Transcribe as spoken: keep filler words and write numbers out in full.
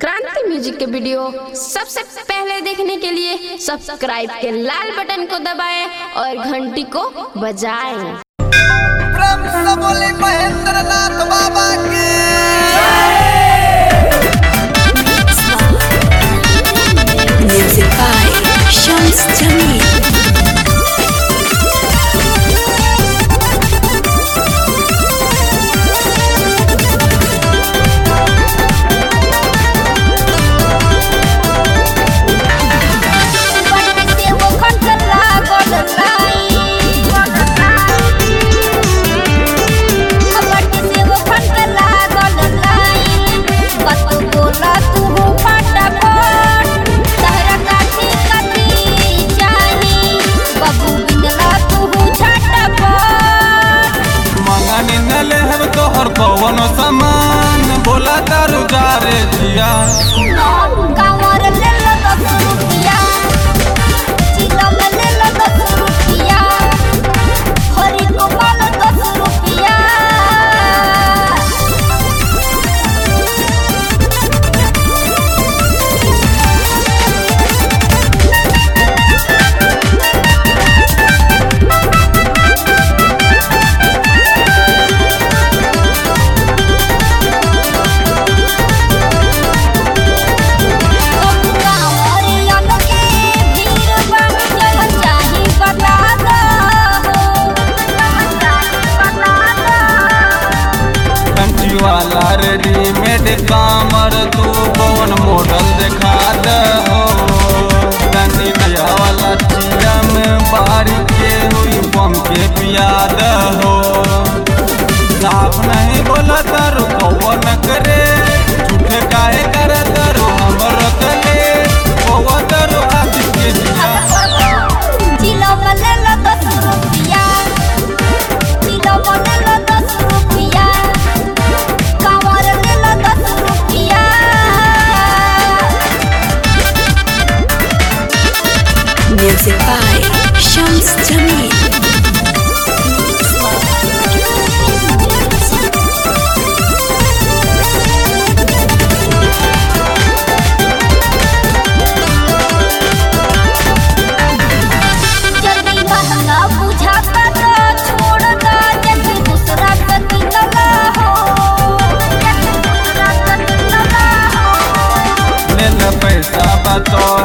क्रांति म्यूजिक के वीडियो सबसे पहले देखने के लिए सब्सक्राइब के लाल बटन को दबाएं और घंटी को बजाएं। प्रेम से बोले महेंद्र नाथ बाबा की Music by Shams Jamil. तोहर कौन सामान बोला तारू जा रे जिया कांवर ले लो दस रुपया चिलम ले लो दस रुपया हरी गोपाल दस रुपया वाला रेडीमेड कामर तू कौन मॉडल दिखा दो गांधी नया वाला चिया में बारी के हुई बम के पिया दो साफ नहीं बोला तारू कौन करे झूठे काहे कर तारू हमर कले कौन तारू आशिक के जिया चिलम ले लो दस रुपया चिलम ले लो दस रुपया Music by Shams Jamil. पैसा बतो